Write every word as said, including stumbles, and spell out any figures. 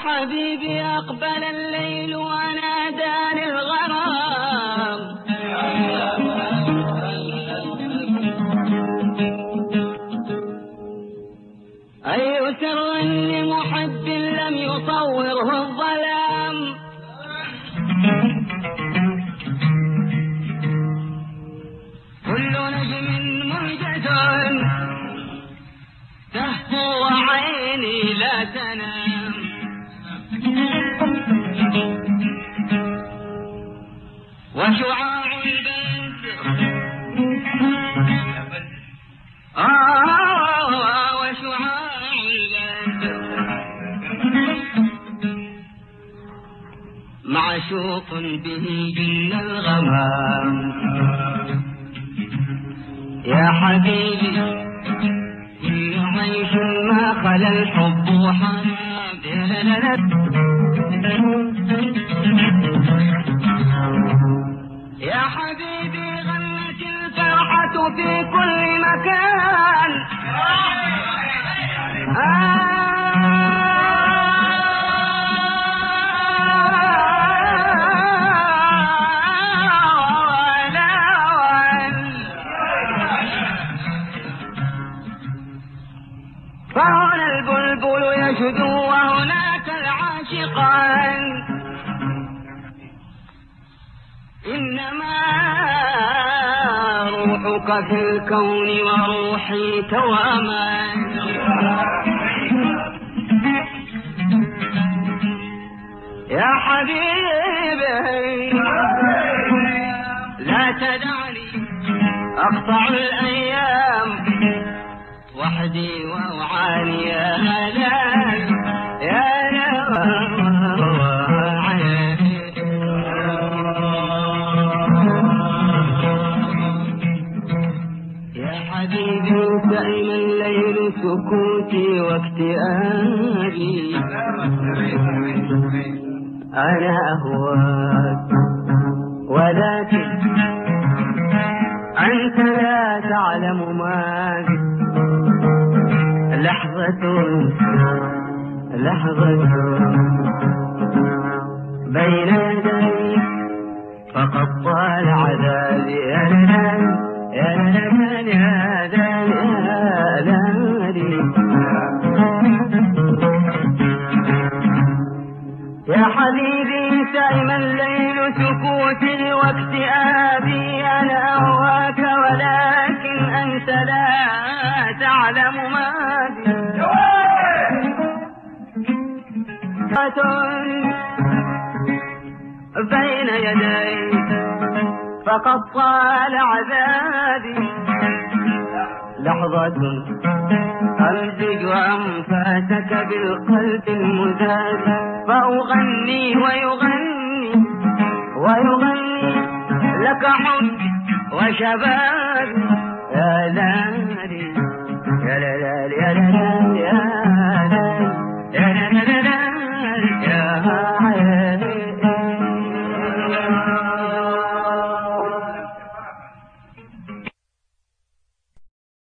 حبيبي أقبل الليل وناداني الغرام أي سر لمحب لم يصوره الظلام كل نجم مرجس تهفو وعيني لا تنام وشعاع البدر آه وشعاع البدر معشوق به جن الغمام يا حبيبي كل عيش ما خلا الحب وحرام يا حبيبي غنت الفرحة في كل مكان آه فهنا البلبل يشدو وهناك العاشقان إنما روحك في الكون وروحي توامان يا حبيبي لا تدعني أقطع الأيام وحدي وأعاني يا هلال يا يا حبيبي دائما الليل سكوتي واكتئابي أنا أهواك ولكن أنت لا تعلم ما بي لحظة لحظة بين يديك فقد طال عذابي يا ليل يا ليل يا ليل يا حبيبي سائم الليل سكوتي واكتئابي أنا أهواك ولكن أنت لا تعلم ما بي بين يديك فقد طال عذابي لحظة أمزج أنفاسك بالقلب المزاد فأغني ويغني ويغني لك حب وشباب يا لالي يا لالي